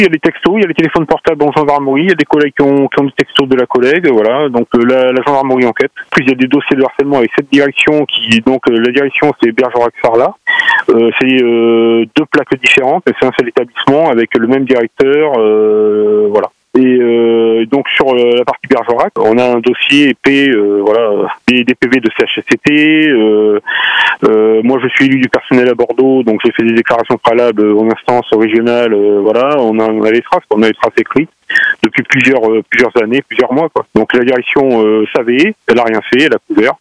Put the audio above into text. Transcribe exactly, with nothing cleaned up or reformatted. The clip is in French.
Il y a des textos, il y a les téléphones portables en gendarmerie, il y a des collègues qui ont, qui ont des textos de la collègue, voilà. Donc euh, la, la gendarmerie enquête. Puis il y a des dossiers de harcèlement avec cette direction qui, donc euh, la direction c'est Bergerac-Sarlat. Euh, c'est euh, deux plaques différentes, mais c'est un seul établissement avec le même directeur, euh, voilà. Et euh, donc sur euh, la partie Bergerac, on a un dossier P, euh, voilà, des, des P V de C H S C T. Euh, euh, moi, je suis élu du personnel à Bordeaux, donc j'ai fait des déclarations préalables aux instances régionales. Euh, voilà, on a, on a les traces, on a les traces écrites depuis plusieurs euh, plusieurs années, plusieurs mois, quoi. Donc la direction euh, savait, elle a rien fait, elle a couvert.